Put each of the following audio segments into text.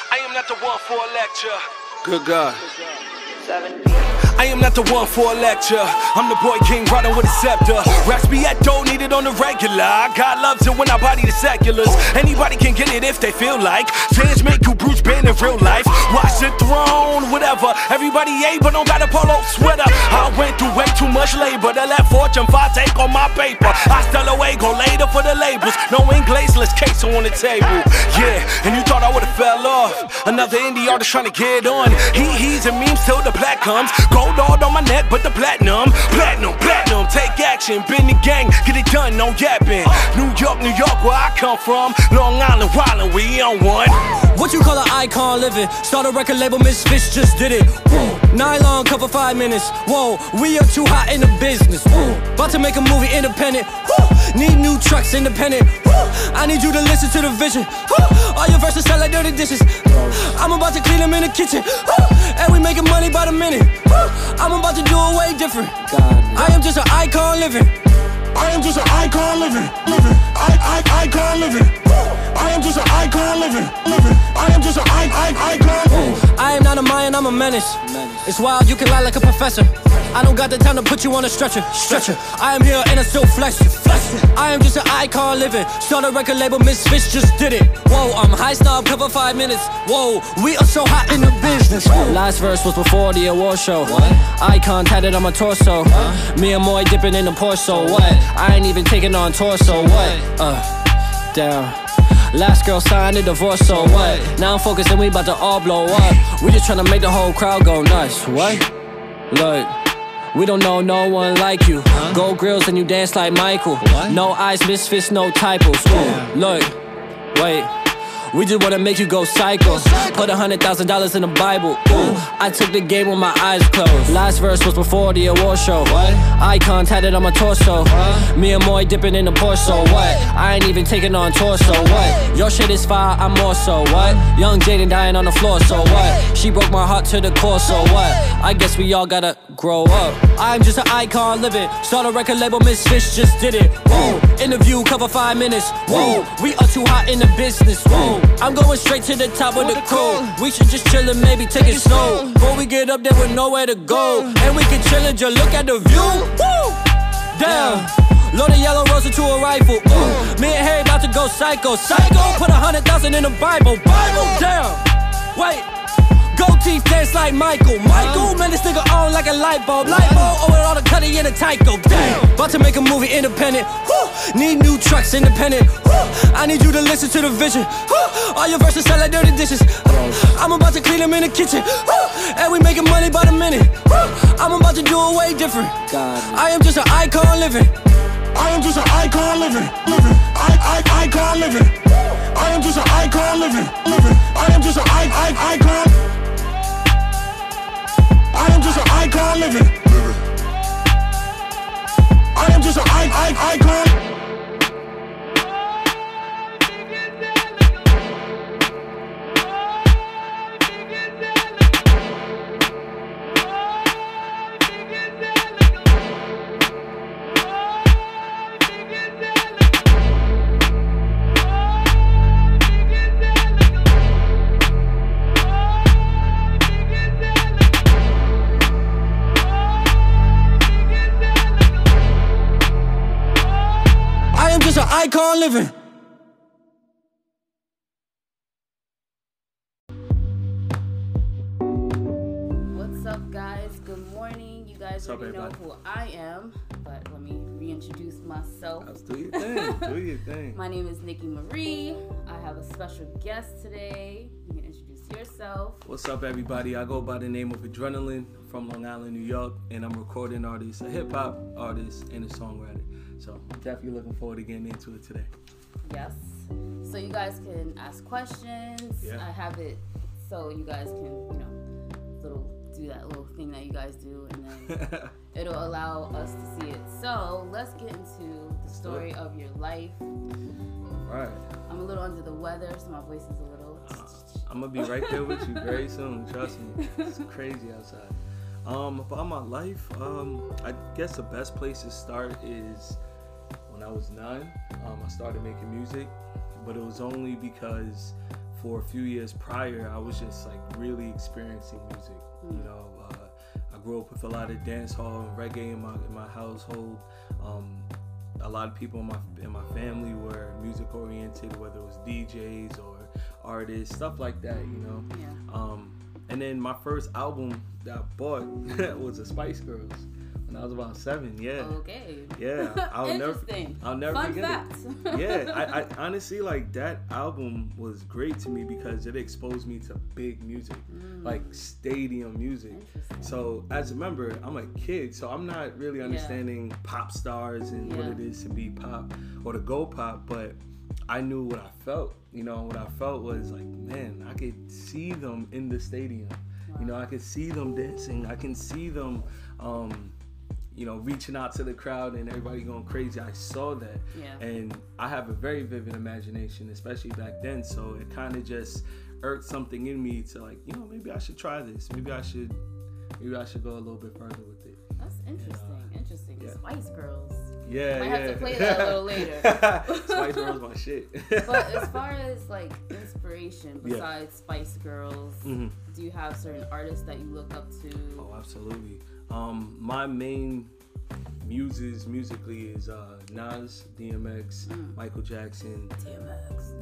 I am not the one for a lecture. Good God. I am not the one for a lecture. I'm the boy king riding with a scepter. Raps be at dough needed on the regular. God loves it when I body the seculars. Anybody can get it if they feel like. Fans make you Bruce Banner in real life. Watch the throne, whatever. Everybody able, don't got a polo sweater. I went through way too much labor to let Fortune 5 take on my paper. I still away, go later for the labels. No glaceless case on the table. Yeah, and you thought I would've fell off. Another indie artist trying to get on. He's and memes till the black comes. Gold all on my neck, but the platinum. Platinum, take action. Been the gang, get it done, no yapping. New York, where I come from. Long Island, wildin', we on one. What you call an icon living? Start a record label, Misfits just did it. Whoa. Nylon cover 5 minutes. Whoa, we are too hot in the business. Whoa. About to make a movie independent. Whoa. Need new trucks independent. Whoa. I need you to listen to the vision. Whoa. All your verses sound like dirty dishes. I'm about to clean them in the kitchen. And we making money by the minute. I'm about to do it way different. I am just an icon living. I am just an icon living. Icon living. I am just an icon living. I am just an icon. I am not a Mayan, I'm a menace. It's wild, you can lie like a professor. I don't got the time to put you on a stretcher. I am here and I still flex. I am just an icon living. Start a record label, Misfits just did it. Whoa, I'm high snob, cover 5 minutes. Whoa, we are so hot in the business. Last verse was before the award show. Icon tatted on my torso. Me and Moy dipping in the Porto. What? I ain't even taking on torso. What? Damn. Last girl signed a divorce, so what? Now I'm focused and we about to all blow up. We just tryna make the whole crowd go nuts. What? Look, we don't know no one like you. Gold grills and you dance like Michael. No eyes, Misfits, no typos. Look, wait. We just wanna make you go psycho. Put $100,000 in the Bible. Ooh, I took the game with my eyes closed. Last verse was before the award show. Icon tatted on my torso. Me and Moy dipping in the Porto. What? I ain't even taking on torso. What? Your shit is fire, I'm more so. What? Young Jaden dying on the floor. So what? She broke my heart to the core. So what? I guess we all gotta grow up. I'm just an icon living. Start a record label, Misfits just did it. Whoa. Interview cover 5 minutes. Whoa. We are too hot in the business. Whoa. I'm going straight to the top of the crew. We should just chill and maybe take it slow. Before we get up there with nowhere to go. And we can chill and just look at the view. Woo! Damn. Load a yellow rose into a rifle. Ooh. Me and Harry about to go psycho. Put 100,000 in the Bible. Damn. Wait. Gold teeth dance like Michael. Man, this nigga on like a light bulb. Oh, with all the cutty in the Tyco. Damn. About to make a movie independent. Need new trucks independent. I need you to listen to the vision. All your verses sound like dirty dishes. I'm about to clean them in the kitchen. And we making money by the minute. I'm about to do it way different. I am just an icon living. I am just an icon living. Icon living. I am just an icon living. I am just an icon. I am just an icon living. I am just an icon. Icon living. What's up, guys? Good morning. You guys already know who I am, but let me reintroduce myself. Let's do your thing. Do your thing. My name is Nikki Marie. I have a special guest today. You can introduce yourself. What's up, everybody? I go by the name of Adrenaline from Long Island, New York, and I'm a recording artist, a hip hop artist, and a songwriter. So I'm definitely looking forward to getting into it today. Yes. So you guys can ask questions. Yeah. I have it so you guys can, do that little thing that you guys do, and then it'll allow us to see it. So let's get into the story of your life. Right. I'm a little under the weather, so my voice is a little... I'm going to be right there with you very soon. Trust me. It's crazy outside. About my life, I guess the best place to start is when I was 9. I started making music, but it was only because for a few years prior, I was just like really experiencing music. You know, I grew up with a lot of dance hall and reggae in my household. A lot of people in my family were music oriented, whether it was DJs or artists, stuff like that, you know. Yeah. And then my first album that I bought was the Spice Girls when I was about 7. Yeah. Okay. Yeah. I'll never Fun forget fact. it. Yeah. I honestly, like, that album was great to me because it exposed me to big music, like stadium music. So as a member, I'm a kid, so I'm not really understanding pop stars and what it is to be pop or to go pop, but I knew what I felt. You know, what I felt was like, man, I could see them in the stadium. Wow. You know, I could see them dancing. I can see them, you know, reaching out to the crowd and everybody going crazy. I saw that. Yeah. And I have a very vivid imagination, especially back then. So it kind of just irked something in me to like, you know, maybe I should try this. Maybe I should go a little bit further with it. That's interesting. Interesting. Yeah. Spice Girls. Yeah, Might have to play that a little later. Spice Girls my shit. But as far as like inspiration, besides Spice Girls, do you have certain artists that you look up to? Oh, absolutely. My main muses musically is Nas, DMX, Michael Jackson. DMX.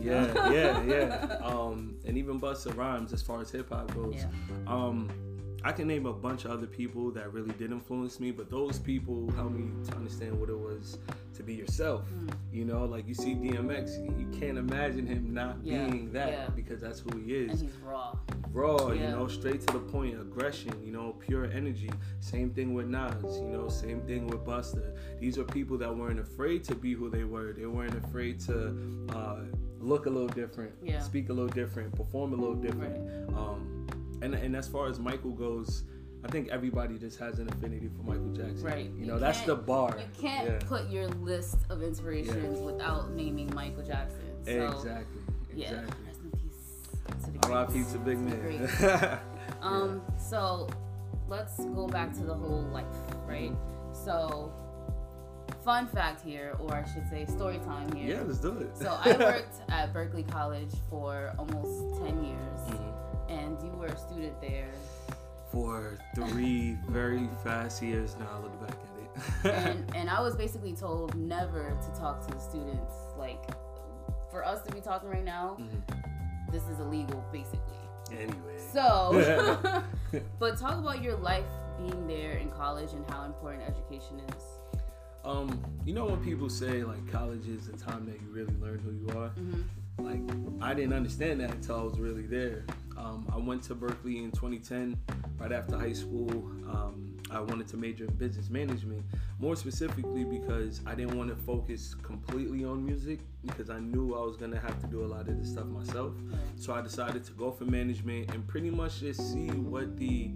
Yeah. And even Busta Rhymes as far as hip hop goes. Yeah. I can name a bunch of other people that really did influence me, but those people helped me to understand what it was to be yourself. You know, like you see DMX, you can't imagine him not being that because that's who he is. And he's raw. You know, straight to the point, aggression, you know, pure energy. Same thing with Nas, you know, same thing with Busta. These are people that weren't afraid to be who they were. They weren't afraid to look a little different, speak a little different, perform a little different. Right. And as far as Michael goes, I think everybody just has an affinity for Michael Jackson. Right. You know, that's the bar. You can't put your list of inspirations without naming Michael Jackson. So, exactly. Yeah. Rest in peace to the R.I.P. to Big Man. So let's go back to the whole life, right? So fun fact here, or I should say story time here. Yeah, let's do it. So I worked at Berkeley College for almost 10 years. And you were a student there for 3 very fast years now. I look back at it. and I was basically told never to talk to the students. Like, for us to be talking right now, this is illegal, basically. Anyway. So, but talk about your life being there in college and how important education is. You know when people say like college is the time that you really learn who you are? Like, I didn't understand that until I was really there. I went to Berkeley in 2010, right after high school. I wanted to major in business management, more specifically because I didn't want to focus completely on music because I knew I was going to have to do a lot of this stuff myself. So I decided to go for management and pretty much just see what the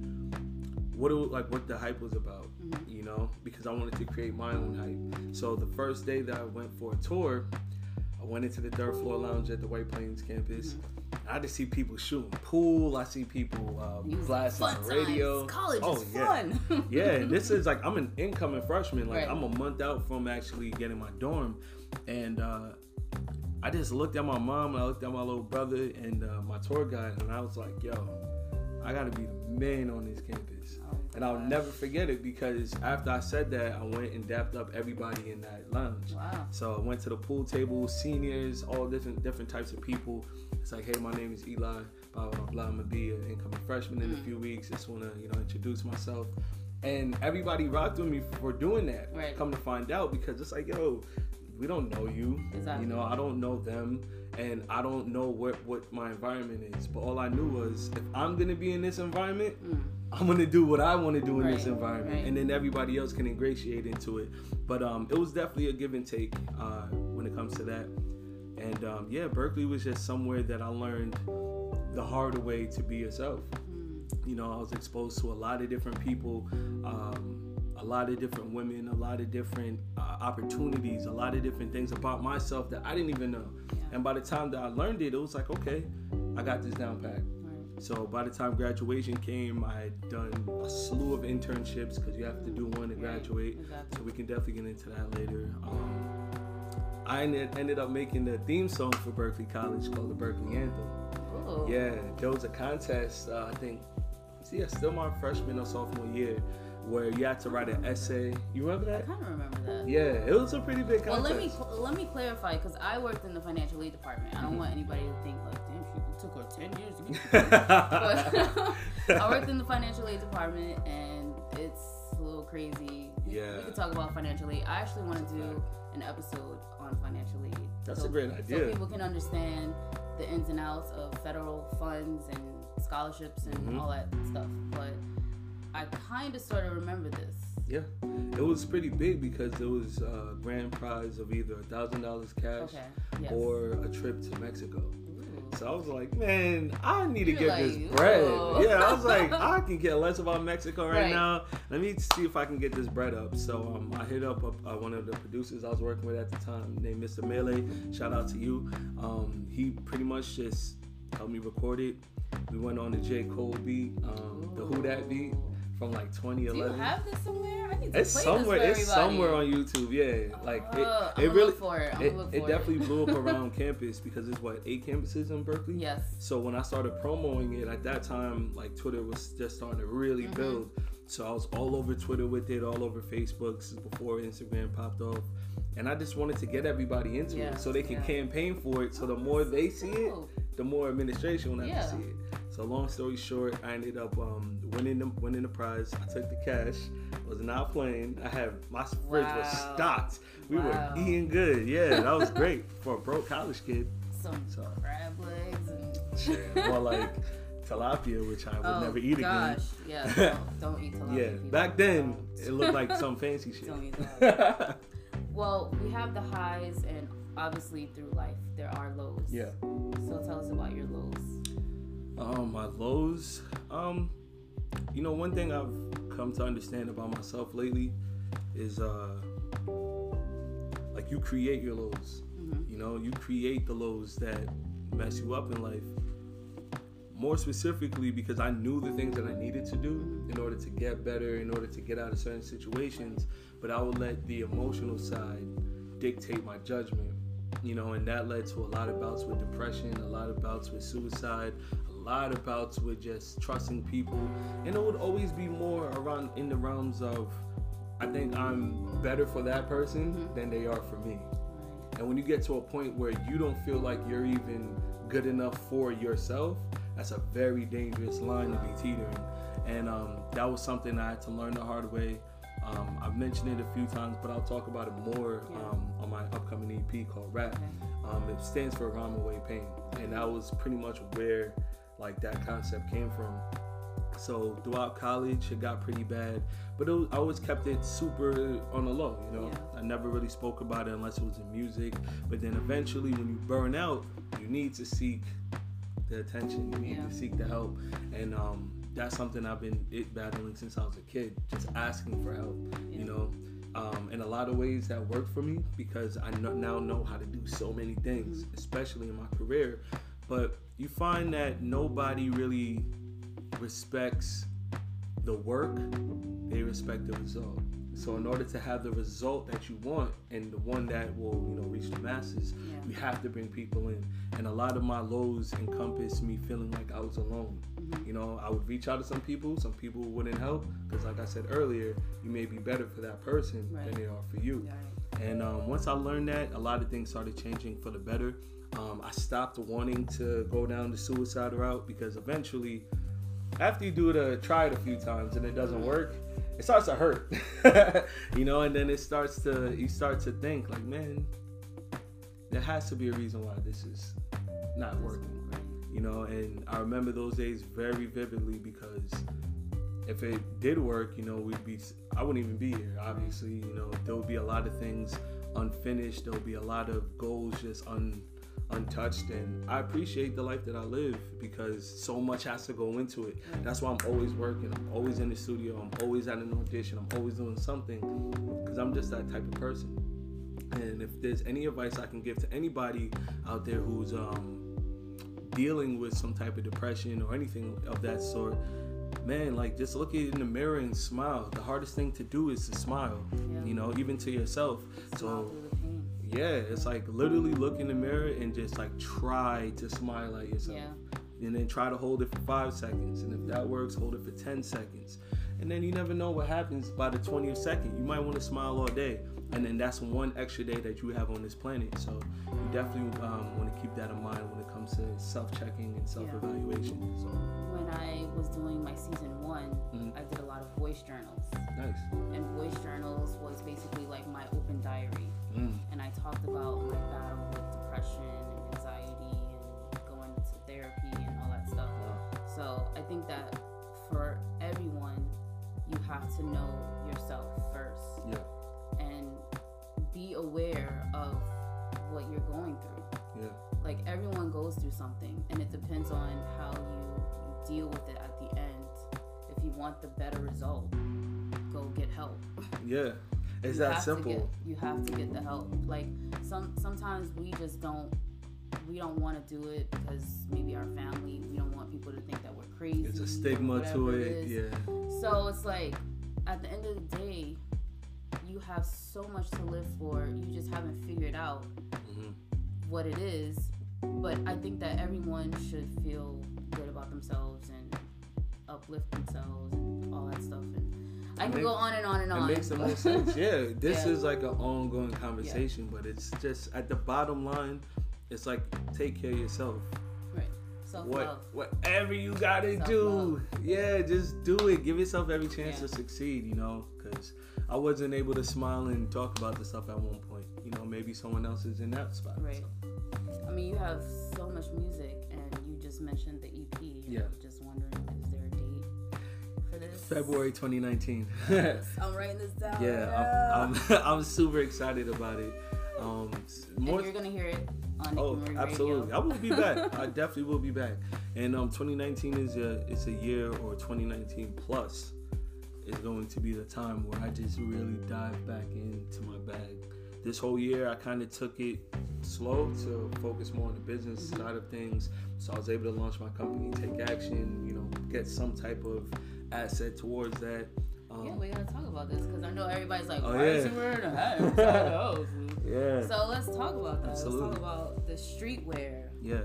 hype was about, you know, because I wanted to create my own hype. So the first day that I went for a tour, I went into the 3rd floor lounge at the White Plains campus. I just see people shooting pool. I see people blasting the radio. College is fun. Yeah, this is like, I'm an incoming freshman. Like, I'm a month out from actually getting my dorm. And I just looked at my mom, and I looked at my little brother and my tour guide, and I was like, yo, I gotta be the man on this campus. And I'll never forget it because after I said that, I went and dapped up everybody in that lounge. Wow. So I went to the pool table, seniors, all different types of people. It's like, hey, my name is Eli, blah, blah, blah. I'm gonna be an incoming freshman in a few weeks. Just wanna, introduce myself. And everybody rocked with me for doing that. Right. Come to find out, because it's like, yo, we don't know you. Exactly. You know, I don't know them. And I don't know what my environment is. But all I knew was, if I'm gonna be in this environment, I'm gonna do what I want to do in this environment, and then everybody else can ingratiate into it. But it was definitely a give and take when it comes to that. And Berkeley was just somewhere that I learned the harder way to be yourself. You know, I was exposed to a lot of different people, a lot of different women, a lot of different opportunities, a lot of different things about myself that I didn't even know. And by the time that I learned it, it was like, okay, I got this down pat. So by the time graduation came, I had done a slew of internships because you have to do one to graduate. Exactly. So we can definitely get into that later. I ended up making the theme song for Berkeley College called the Berkeley Anthem. Ooh. Yeah, there was a contest, I think, still my freshman or sophomore year, where you had to write an essay. You remember that? I kind of remember that. Yeah, it was a pretty big contest. Well, let me clarify, because I worked in the financial aid department. I don't want anybody to think like, damn, it took her 10 years to get but I worked in the financial aid department, and it's a little crazy. Yeah. We could talk about financial aid. I actually want to do an episode on financial aid. That's a great idea. So people can understand the ins and outs of federal funds and scholarships and all that stuff. But I kind of sort of remember this. Yeah, it was pretty big because it was a grand prize of either $1,000 cash or a trip to Mexico. Ooh. So I was like, man, I need to get this bread. Whoa. Yeah, I was like, I can get less about Mexico right now. Let me see if I can get this bread up. So I hit up one of the producers I was working with at the time named Mr. Mele. Shout out to you. He pretty much just helped me record it. We went on the J. Cole beat, the Who Dat beat from like 2011. Do you have this somewhere? I need to it's play somewhere. This for It's somewhere on YouTube. Yeah, like it really. Look for it. It definitely blew up around campus because it's 8 campuses in Berkeley. Yes. So when I started promoting it at that time, like Twitter was just starting to really build. So I was all over Twitter with it, all over Facebook. This is before Instagram popped off. And I just wanted to get everybody into it so they can campaign for it. So the more they see it, the more administration will have to see it. So long story short, I ended up winning the prize. I took the cash. Was not playing. I had my fridge was stocked. We were eating good. Yeah, that was great for a broke college kid. Some crab legs and shit, more like tilapia, which I would never eat again. Yeah, don't eat tilapia. Yeah, back then it looked like some fancy shit. Don't eat that. Well, we have the highs, and obviously through life there are lows. Yeah. So tell us about your lows. My lows. One thing I've come to understand about myself lately is like you create your lows. You know, you create the lows that mess you up in life. More specifically, because I knew the things that I needed to do in order to get better, in order to get out of certain situations, but I would let the emotional side dictate my judgment, and that led to a lot of bouts with depression, a lot of bouts with suicide, a lot of bouts with just trusting people, and it would always be more around in the realms of, I think I'm better for that person than they are for me. And when you get to a point where you don't feel like you're even good enough for yourself, that's a very dangerous line to be teetering. And that was something I had to learn the hard way. I've mentioned it a few times, but I'll talk about it more on my upcoming EP called Rap. It stands for Rhyme Away Pain. And that was pretty much where that concept came from. So throughout college, it got pretty bad, but I always kept it super on the low, I never really spoke about it unless it was in music. But then eventually when you burn out, you need to seek the attention, you need to seek the help. And that's something I've been battling since I was a kid, just asking for help, in a lot of ways that worked for me because I now know how to do so many things, especially in my career. But you find that nobody really respects the work, they respect the result. So in order to have the result that you want and the one that will, reach the masses, you have to bring people in. And a lot of my lows encompass me feeling like I was alone. I would reach out to some people wouldn't help because like I said earlier, you may be better for that person than they are for you. And once I learned that, a lot of things started changing for the better. I stopped wanting to go down the suicide route because eventually, after you try it a few times and it doesn't work, it starts to hurt, and then you start to think like, man, there has to be a reason why this is not working, and I remember those days very vividly because if it did work, I wouldn't even be here, obviously, there would be a lot of things unfinished, there would be a lot of goals just untouched, and I appreciate the life that I live because so much has to go into it. That's why I'm always working, I'm always in the studio, I'm always at an audition, I'm always doing something because I'm just that type of person. And if there's any advice I can give to anybody out there who's dealing with some type of depression or anything of that sort, man, just look at it in the mirror and smile. The hardest thing to do is to smile, even to yourself. So Yeah, it's like literally look in the mirror and just like try to smile at yourself. Yeah. And then try to hold it for 5 seconds. And if that works, hold it for 10 seconds. And then you never know what happens by the 20th second. You might want to smile all day. And then that's one extra day that you have on this planet. So you definitely want to keep that in mind when it comes to self-checking and self-evaluation. So when I was doing my season 1, I did a lot of voice journals. Nice. And voice journals was basically like my open diary. And I talked about my battle with depression and anxiety and going to therapy and all that stuff. So I think that for everyone, you have to know yourself first. Yeah. And be aware of what you're going through. Yeah. Like everyone goes through something, and it depends on how you deal with it at the end. If you want the better result, go get help. Yeah. It's that simple. You have to get the help. Like sometimes we just don't want to do it because maybe our family, we don't want people to think that we're crazy. It's a stigma to it. Yeah. So it's like at the end of the day, you have so much to live for. You just haven't figured out what it is. But I think that everyone should feel good about themselves and uplift themselves and all that stuff. And I can go on and on and on. It makes the most sense. Yeah, this is like an ongoing conversation, but it's just at the bottom line, it's like take care of yourself. Right. Self-love. Whatever you gotta do, just do it. Give yourself every chance to succeed. You know, because I wasn't able to smile and talk about this stuff at one point. You know, maybe someone else is in that spot. Right. So. I mean, you have so much music, and you just mentioned the EP. And I'm just wondering, is there a date for this? February 2019. I'm writing this down. Yeah, I'm super excited about it. And you're gonna hear it on Nicky Marie absolutely. Radio. I will be back. I definitely will be back. And 2019 is a year, or 2019 plus is going to be the time where I just really dive back into my bag. This whole year, I kind of took it slow to focus more on the business side of things. So I was able to launch my company, take action, you know, get some type of asset towards that. We gotta talk about this because I know everybody's like, why is he wearing a hat inside the house? Yeah. So let's talk about that. Absolutely. Let's talk about the streetwear. Yeah.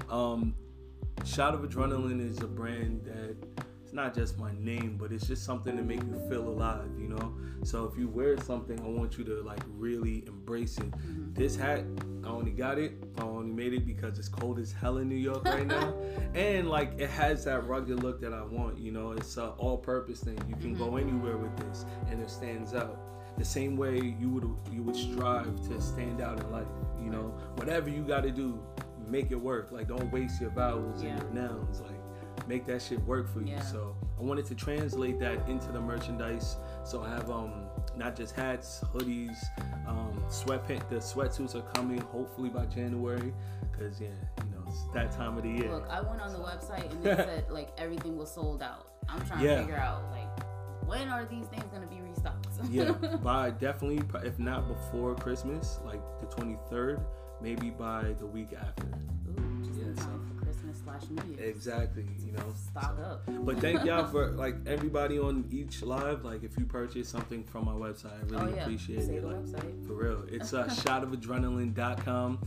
Shot of Adrenaline is a brand that it's not just my name, but it's just something to make you feel alive, you know? So if you wear something, I want you to like really embrace it. This hat, I only got it. I only made it because it's cold as hell in New York right now. And like it has that rugged look that I want, you know? It's an all-purpose thing. You can go anywhere with this and it stands out. The same way you would strive to stand out in life, you know? Whatever you got to do, make it work. Like don't waste your vowels and your nouns. Like make that shit work for you. So I wanted to translate that into the merchandise. So I have not just hats, hoodies, sweatpants. The sweatsuits are coming hopefully by January, because you know it's that time of the year. Look, I went on the website and it said like everything was sold out. I'm trying to figure out like when are these things gonna be restocked? By definitely, if not before Christmas, like the 23rd, maybe by the week after. Ooh, just in time for Christmas/New Year's. Exactly, you know. Stock up. But thank y'all for like everybody on each live. Like if you purchase something from my website, I really appreciate Say it. the Like website. for real, it's shotofadrenaline.com.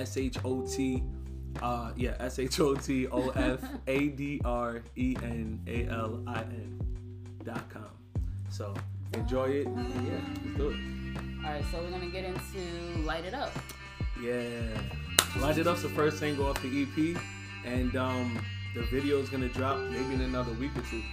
SHOTOFADRENALIN.com. So enjoy it. Let's do it. All right, so we're gonna get into Light It Up. Light It Up's the first single off the EP, and the video is gonna drop maybe in another week or two.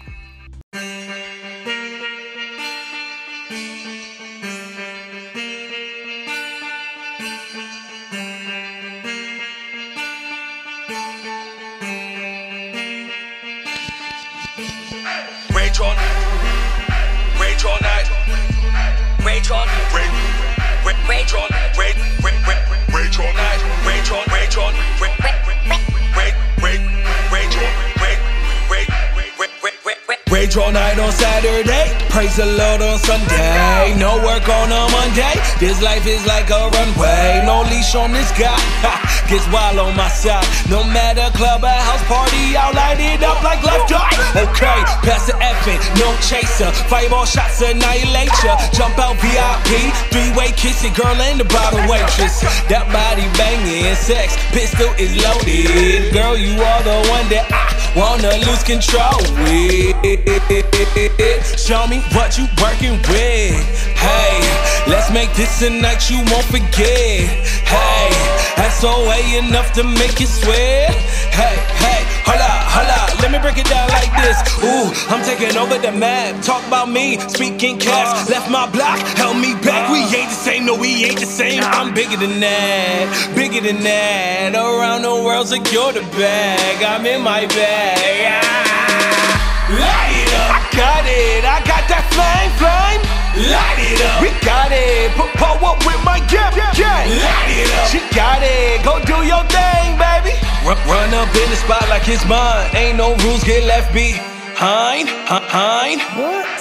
Rage all night, rage all night, rage all night, rage all night, rage all night, rage on, rage on, rage draw night on Saturday, praise the Lord on Sunday. No work on a Monday, this life is like a runway. No leash on this guy, gets wild on my side. No matter club or house party, I'll light it up like left eye. Okay, pass the effing, no chaser. Fireball shots annihilate ya. Jump out VIP, three-way kiss it, girl and the bottle waitress. That body banging, sex pistol is loaded. Girl, you are the one that I wanna lose control with. Show me what you working with. Hey, let's make this a night you won't forget. Hey, that's all way enough to make you sweat. Hey, hey, holla, let me break it down like this. Ooh, I'm taking over the map. Talk about me, speaking caps. Left my block, held me back. We ain't the same, no, we ain't the same. I'm bigger than that, bigger than that. Around the world, secure the bag. I'm in my bag. Light it up, I got that flame. Light it up, we got it. Pull up with my gang. Light it up, she got it. Go do your thing, baby. Run up in the spot like it's mine. Ain't no rules, get left behind. What?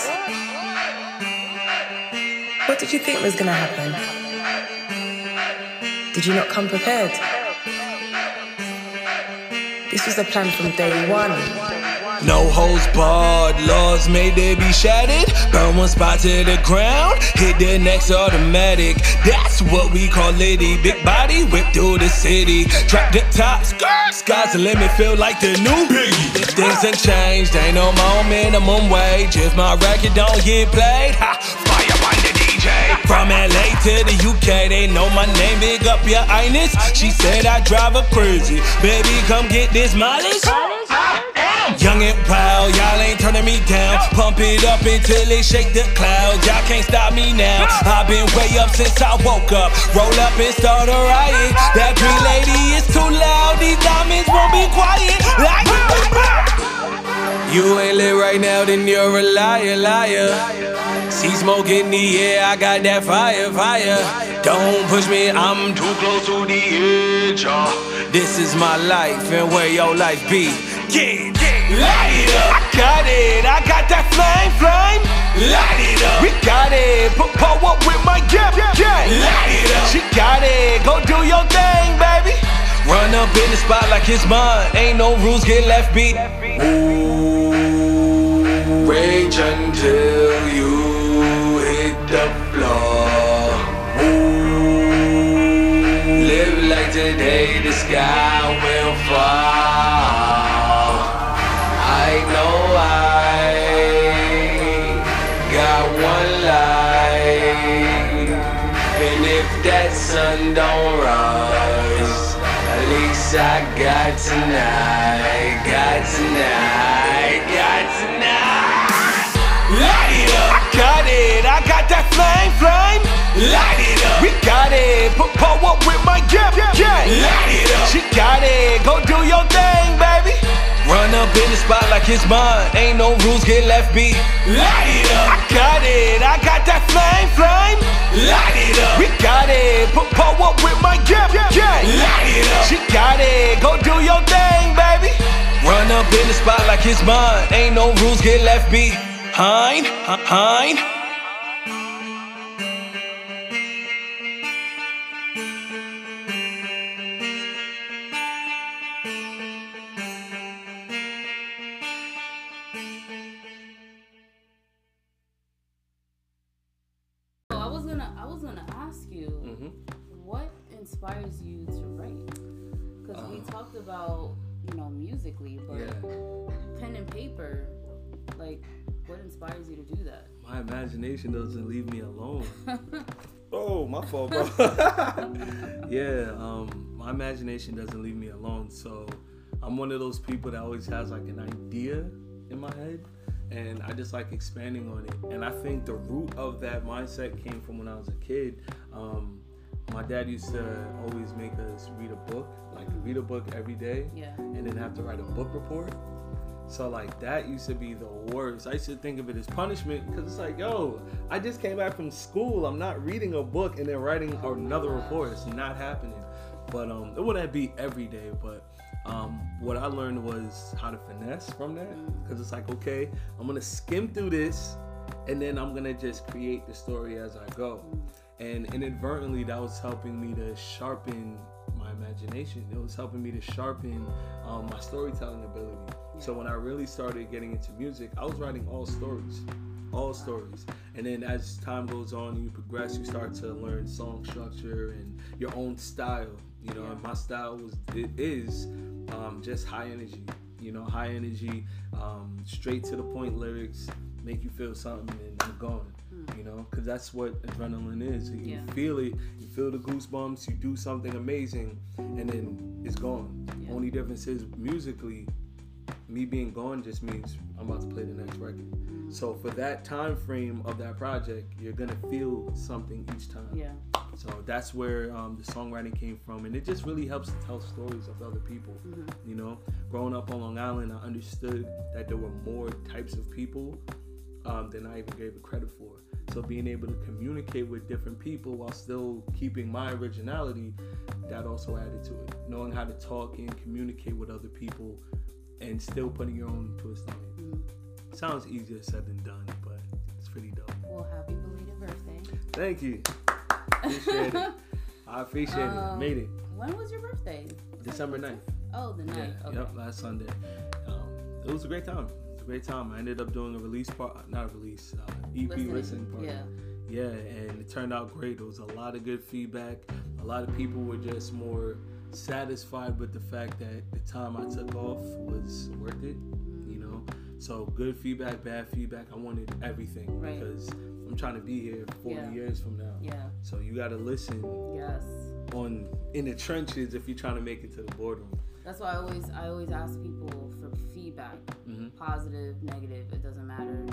What did you think was gonna happen? Did you not come prepared? This was the plan from day one. No holds barred, laws made they be shattered. Burn one spot to the ground, hit the next automatic. That's what we call Liddy. Big body, whip through the city. Drop the top, skirt, sky's the limit, feel like the new Biggie. Things done changed, ain't no more minimum wage. If my record don't get played, fire by the DJ. From LA to the UK, they know my name, big up your highness. She said I drive her crazy, baby come get this mileage. Young and wild, y'all ain't turning me down. Pump it up until it shake the clouds. Y'all can't stop me now. I've been way up since I woke up. Roll up and start a riot. That green lady is too loud. These diamonds won't be quiet. Like you ain't lit right now, then you're a liar. See smoke in the air, I got that fire. Don't push me, I'm too close to the edge. This is my life and where your life be. Yeah, light it up, I got that flame. Light it up, we got it. Pull up with my gang. Light it up, she got it. Go do your thing, baby. Run up in the spot like it's mine. Ain't no rules, get left beat. Ooh, rage until you hit the floor. Ooh, live like today, the sky will fall. I know I got one life, and if that sun don't rise, at least I got tonight. Light it up, I got that flame. Light it up, we got it. Pull up with my gang. Light it up, she got it. Go do your thing, baby. Run up in the spot like it's mine. Ain't no rules, get left beat. Light it up, I got that flame. Light it up, we got it. Pull up with my gang. Light it up, she got it. Go do your thing, baby. Run up in the spot like it's mine. Ain't no rules, get left behind. I was gonna ask you, what inspires you to write? Because we talked about, musically, but pen and paper, like, what inspires you to do that? My imagination doesn't leave me alone. Oh, my fault, bro. My imagination doesn't leave me alone. So I'm one of those people that always has like an idea in my head, and I just like expanding on it. And I think the root of that mindset came from when I was a kid. My dad used to always make us read a book every day, and then have to write a book report. So like that used to be the worst. I used to think of it as punishment because it's like, yo, I just came back from school. I'm not reading a book and then writing another report. It's not happening. But it wouldn't be every day. But What I learned was how to finesse from that, because it's like, okay, I'm gonna skim through this, and then I'm gonna just create the story as I go. And inadvertently, that was helping me to sharpen my imagination. It was helping me to sharpen my storytelling ability. So when I really started getting into music, I was writing all stories. And then as time goes on and you progress, you start to learn song structure and your own style. You know, and my style is just high energy. You know, high energy, straight to the point lyrics, make you feel something, and I'm gone. You know, because that's what adrenaline is. You feel it, you feel the goosebumps, you do something amazing, and then it's gone. Only difference is musically, me being gone just means I'm about to play the next record. So for that time frame of that project, you're gonna feel something each time. So that's where the songwriting came from, and it just really helps to tell stories of other people. You know, growing up on Long Island, I understood that there were more types of people than I even gave it credit for. So being able to communicate with different people while still keeping my originality, that also added to it. Knowing how to talk and communicate with other people and still putting your own twist on it. Sounds easier said than done, but it's pretty dope. Well, happy belated birthday. Thank you. Appreciate it. I appreciate it. Made it. When was your birthday? December 9th. Oh, the 9th. Yeah, okay. Yep, last Sunday. It was a great time. I ended up doing a release part, not a release, EP listening part. Yeah, and it turned out great. There was a lot of good feedback. A lot of people were just more satisfied with the fact that the time I took off was worth it, you know? So good feedback, bad feedback, I wanted everything because I'm trying to be here 40 years from now. So you got to listen in the trenches if you're trying to make it to the boardroom. That's why I always ask people for feedback, positive, negative, it doesn't matter.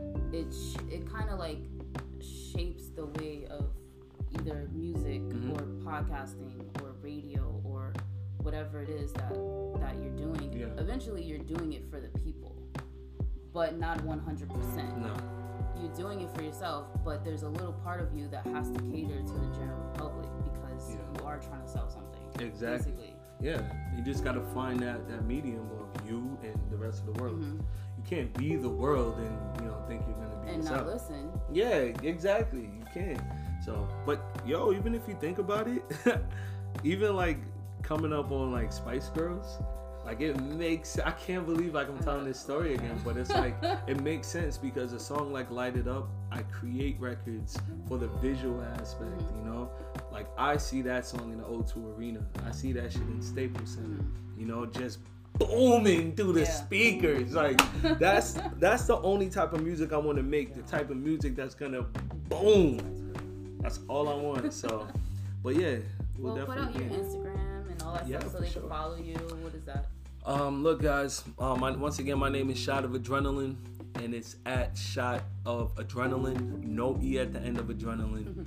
It kind of like shapes the way of either music or podcasting or radio or whatever it is that you're doing. Eventually you're doing it for the people, but not 100%. No. You're doing it for yourself, but there's a little part of you that has to cater to the general public because you are trying to sell something. Exactly. Basically. Yeah, you just got to find that medium of you and the rest of the world. You can't be the world and think you're gonna be and yourself. not listen. Yeah, exactly. You can't. So, but even if you think about it, even like coming up on like Spice Girls, like I can't believe like I'm telling this story again, but it's like it makes sense because a song like Light It Up, I create records for the visual aspect, you know? Like I see that song in the O2 Arena. I see that shit in Staples Center, just booming through the speakers. Like that's the only type of music I want to make, the type of music that's gonna boom. That's all I want. So, but yeah, we'll definitely put out your Instagram and all that stuff so they can follow you. What is that? Look, guys. Once again, my name is Shot of Adrenaline, and it's at Shot of Adrenaline. No E at the end of Adrenaline.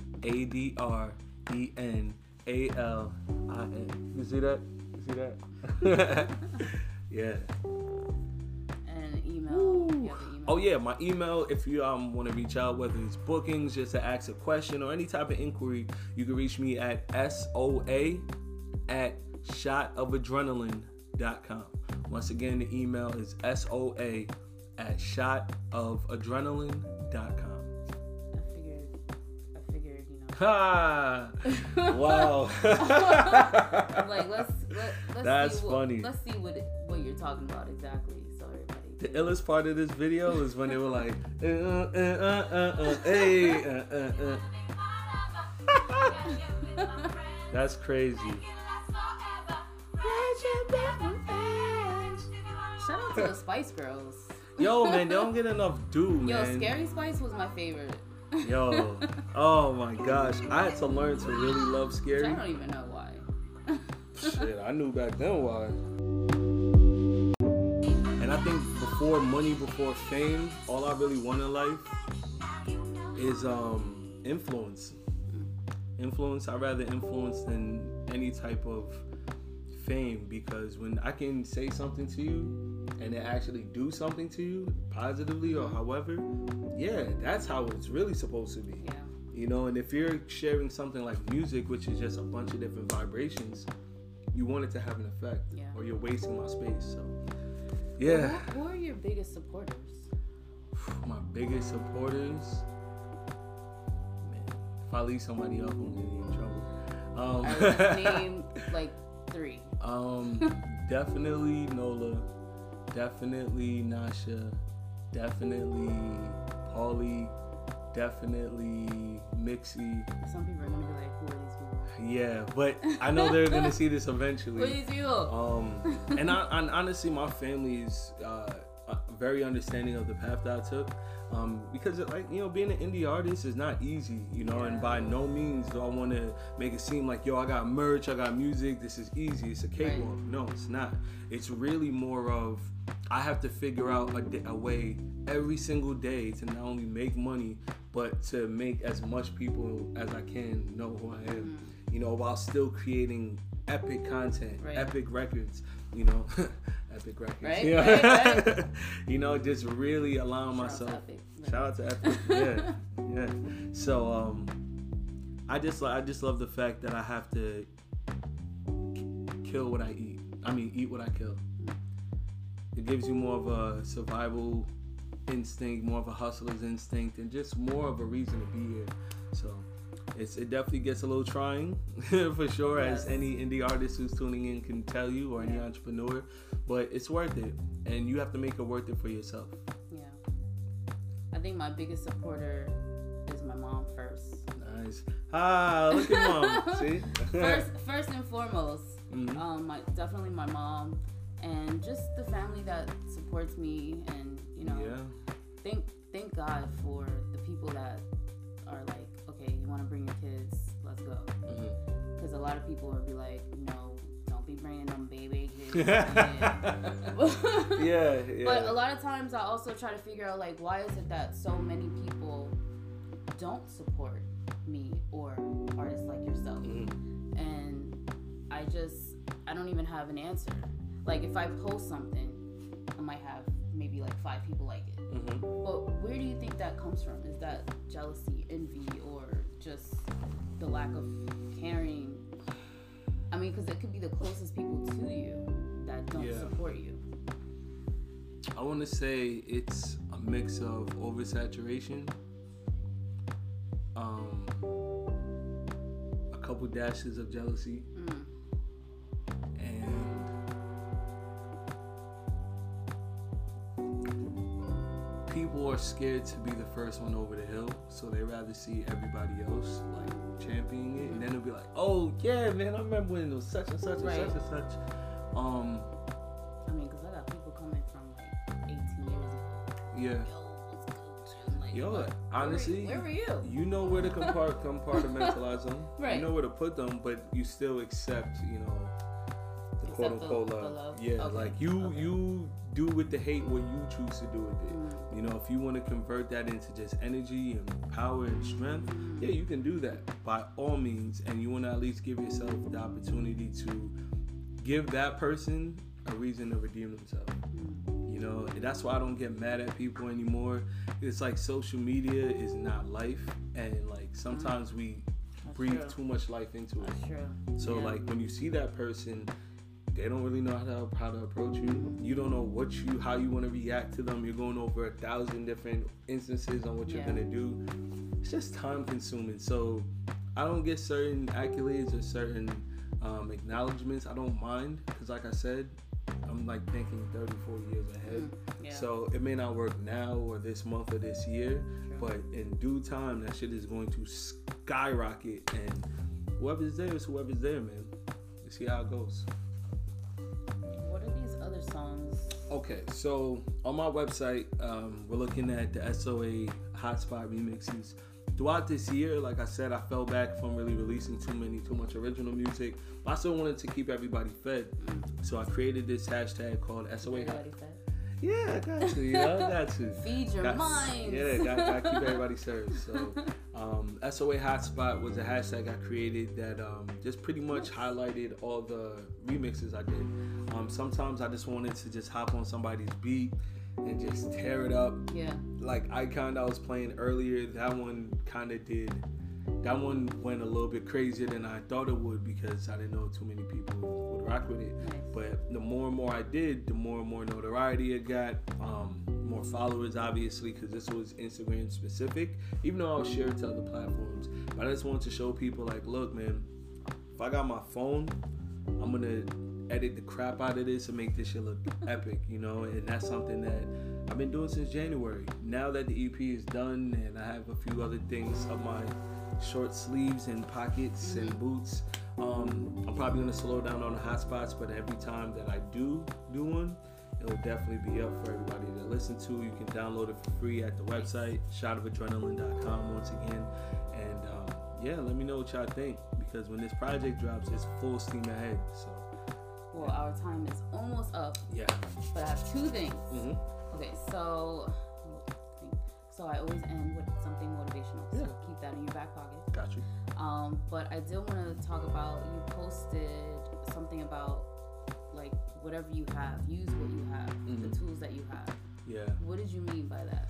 ADRENALIN. You see that? Yeah. And email. Oh yeah, my email. If you want to reach out, whether it's bookings, just to ask a question, or any type of inquiry, you can reach me at SOA@shotofadrenaline.com. Once again, the email is SOA@shotofadrenaline.com. I figured. Ha! Wow. Like let's That's see funny. Let's see what you're talking about exactly. So everybody. The illest part of this video is when they were like, That's crazy. Shout out to the Spice Girls. Yo, man, they don't get enough due, man. Yo, Scary Spice was my favorite. Yo, oh my gosh, I had to learn to really love Scary. I don't even know why. Shit, I knew back then why. And I think before money, before fame, all I really want in life is influence. Influence. I'd rather influence than any type of fame, because when I can say something to you and it actually do something to you positively or however, that's how it's really supposed to be. And if you're sharing something like music, which is just a bunch of different vibrations, you want it to have an effect, Yeah. or you're wasting my space. So, yeah. Who are your biggest supporters? My biggest supporters, man. If I leave somebody up, I'm gonna get in trouble. Name like 3. Definitely Nola, definitely Nasha, definitely Paulie, definitely Mixie. Some people are gonna be like, who are these people? Yeah, but I know they're gonna see this Who are eventually. these people? And honestly, my family is very understanding of the path that I took. Because like, you know, being an indie artist is not easy, you know, and by no means do I want to make it seem like, yo, I got merch, I got music, this is easy, it's a cakewalk. Right. No, it's not. It's really more of, I have to figure out a way every single day to not only make money, but to make as much people as I can know who I am, you know, while still creating epic content, epic records, you know. Epic records, Right, yeah. right. You know, just really allowing myself. Shout out to Epic. Yeah. So I just love the fact that I have to kill what I eat. I mean, eat what I kill. It gives you more of a survival instinct, more of a hustler's instinct, and just more of a reason to be here. So it definitely gets a little trying for sure, as any indie artist who's tuning in can tell you, or any entrepreneur, but it's worth it, and you have to make it worth it for yourself. Yeah. I think my biggest supporter is my mom first. Nice. Look at mom. See? First and foremost, definitely my mom, and just the family that supports me, and you know, thank God for the people that are like, okay, you want to bring your kids, let's go. Because a lot of people would be like, you know, don't be bringing them baby kids. Yeah. But a lot of times I also try to figure out, like, why is it that so many people don't support me or artists like yourself? And I don't even have an answer. Like, if I post something, I might have maybe like 5 people like it. But where do you think that comes from? Is that jealousy, envy, or just the lack of caring? I mean, because it could be the closest people to you that don't support you. I want to say it's a mix of oversaturation, a couple dashes of jealousy, and people are scared to be the first one over the hill, so they rather see everybody else like championing it, and then they'll be like, "Oh yeah, man, I remember when it was such and such and such and such." I mean, because I got people coming from like 18 years ago. Yo, honestly, where were you? You know where to compartmentalize them. Right. You know where to put them, but you still accept, you know, the quote unquote love. Yeah, okay. like you do with the hate what you choose to do with it. You know, if you want to convert that into just energy and power and strength, yeah, you can do that by all means. And you want to at least give yourself the opportunity to give that person a reason to redeem themselves. You know, and that's why I don't get mad at people anymore. It's like social media is not life, and like sometimes we breathe too much life into it. That's true. So like when you see that person, they don't really know how to approach you. You don't know how you want to react to them. You're going over 1,000 different instances on what you're gonna do. It's just time consuming. So I don't get certain accolades or certain acknowledgments. I don't mind, because like I said, I'm like thinking 30, 40 years ahead. So it may not work now or this month or this year, but in due time, that shit is going to skyrocket, and whoever's there is whoever's there, man. You see how it goes. What are these other songs? Okay, so on my website, we're looking at the SOA Hotspot remixes. Throughout this year, like I said, I fell back from really releasing too much original music. But I still wanted to keep everybody fed. So I created this hashtag called SOA Hotspot. Yeah, I got to, you know, got to. Feed your minds. Yeah, got to keep everybody served. So SOA Hotspot was a hashtag I created that just pretty much highlighted all the remixes I did. Sometimes I just wanted to just hop on somebody's beat and just tear it up. Yeah. Like Icon that I was playing earlier, that one went a little bit crazier than I thought it would, because I didn't know too many people would rock with it. Nice. But the more and more I did, the more and more notoriety I got. More followers, obviously, because this was Instagram specific, even though I'll share it to other platforms. But I just wanted to show people, like, look, man, if I got my phone, I'm gonna edit the crap out of this and make this shit look epic, you know. And that's something that I've been doing since January. Now that the EP is done and I have a few other things up my short sleeves and pockets and boots, I'm probably gonna slow down on the hot spots. But every time that I do one, it'll definitely be up for everybody to listen to. You can download it for free at the website, shotofadrenaline.com once again. And yeah, let me know what y'all think, because when this project drops, it's full steam ahead. So, well, our time is almost up. Yeah. But I have two things. Mm-hmm. Okay, so I always end with something motivational. So keep that in your back pocket. Got you. But I did want to talk about, you posted something about, like, whatever you have, use what you have, the tools that you have. Yeah. What did you mean by that?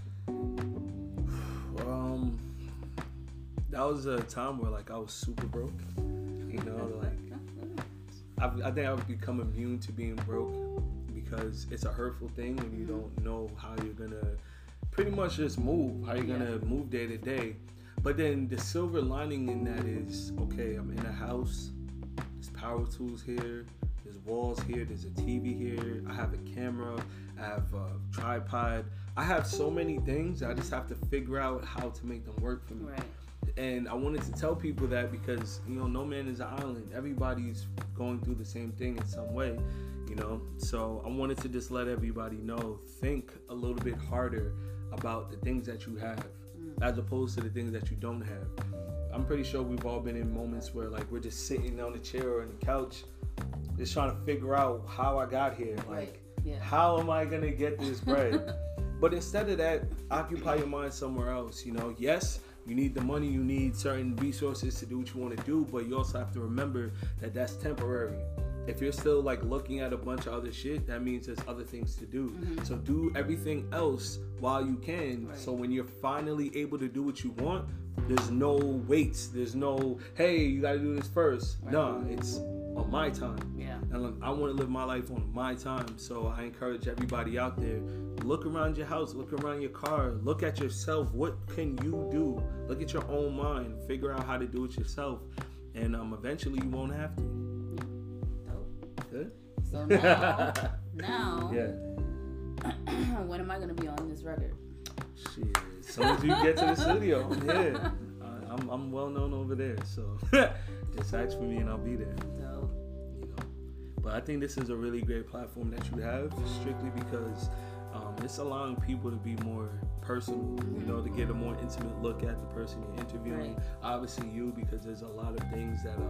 That was a time where, like, I was super broke. You know, like, I think I've become immune to being broke, because it's a hurtful thing when you don't know how you're gonna pretty much just move, how you're gonna move day to day. But then the silver lining in that is, okay, I'm in a house, there's power tools here, there's walls here, there's a TV here, I have a camera, I have a tripod, I have so many things. I just have to figure out how to make them work for me. Right. And I wanted to tell people that, because, you know, no man is an island. Everybody's going through the same thing in some way, you know. So I wanted to just let everybody know, think a little bit harder about the things that you have, as opposed to the things that you don't have. I'm pretty sure we've all been in moments where, like, we're just sitting on the chair or on the couch, just trying to figure out how I got here. Like, how am I gonna get this bread? But instead of that, occupy your mind somewhere else. You know, yes, you need the money, you need certain resources to do what you want to do, but you also have to remember that that's temporary. If you're still, like, looking at a bunch of other shit, that means there's other things to do. So do everything else while you can. Right. So when you're finally able to do what you want, there's no waits. There's no, hey, you got to do this first. Right. No, it's on my time. Yeah. And I want to live my life on my time. So I encourage everybody out there, look around your house, look around your car, look at yourself. What can you do? Look at your own mind. Figure out how to do it yourself. And eventually you won't have to. Good. So now, when am I gonna be on this record? Shit, as soon as you get to the studio, I'm here. I'm well known over there, so just ask for me and I'll be there. Dope. You know, but I think this is a really great platform that you have, strictly because it's allowing people to be more personal. You know, to get a more intimate look at the person you're interviewing. Right. Obviously, you, because there's a lot of things that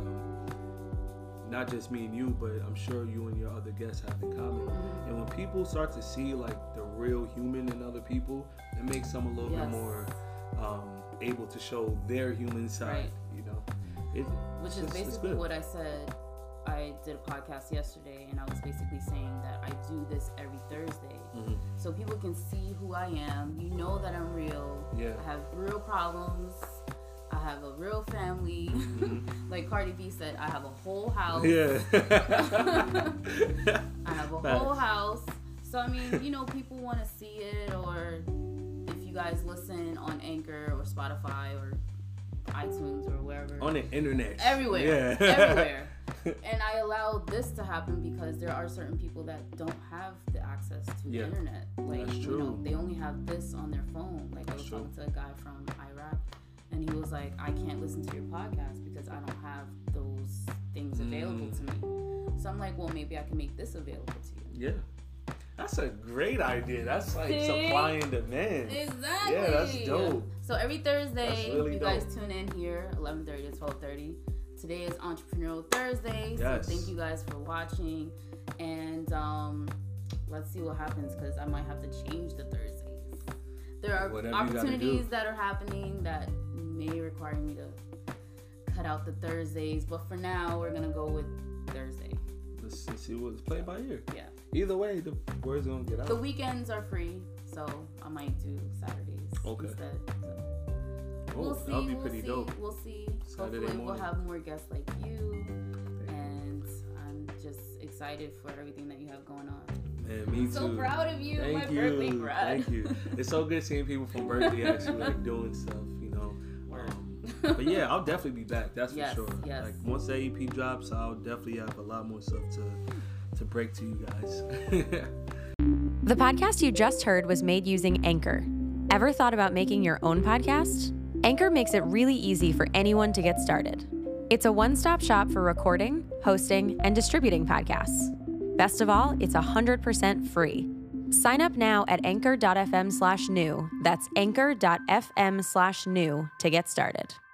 not just me and you, but I'm sure you and your other guests have in common. And when people start to see, like, the real human in other people, it makes them a little bit more able to show their human side. You know, which is basically what I said. I did a podcast yesterday, and I was basically saying that I do this every Thursday, so people can see who I am. You know that I'm real. I have real problems. I have a real family. Like Cardi B said, I have a whole house. I have a whole house. So, I mean, you know, people want to see it, or if you guys listen on Anchor or Spotify or iTunes or wherever. On the internet. Everywhere. Everywhere. And I allow this to happen because there are certain people that don't have the access to the internet. Like, that's true. You know, they only have this on their phone. Like, I was talking to a guy from Iraq, and he was like, I can't listen to your podcast because I don't have those things available to me. So I'm like, well, maybe I can make this available to you. Yeah. That's a great idea. That's like supply and demand. Exactly. Yeah, that's dope. So every Thursday, really you guys tune in here, 11:30 to 12:30. Today is Entrepreneurial Thursday. Yes. So thank you guys for watching. And let's see what happens, because I might have to change the Thursdays. There are opportunities that are happening that may require me to cut out the Thursdays. But for now, we're going to go with Thursday. Let's see what's played by ear. Yeah. Either way, the word's going to get out. The weekends are free, so I might do Saturdays instead. So we'll see. That'll be pretty dope. We'll see. Saturday Hopefully morning. we'll have more guests like you. And I'm just excited for everything that you have going on. Man, me too. So proud of you, Thank my you. Berkeley grad. Thank you. It's so good seeing people from Berkeley actually like doing stuff, you know. But yeah, I'll definitely be back. That's for sure. Yes. Like once the EP drops, I'll definitely have a lot more stuff to break to you guys. The podcast you just heard was made using Anchor. Ever thought about making your own podcast? Anchor makes it really easy for anyone to get started. It's a one-stop shop for recording, hosting, and distributing podcasts. Best of all, it's 100% free. Sign up now at anchor.fm/new. That's anchor.fm/new to get started.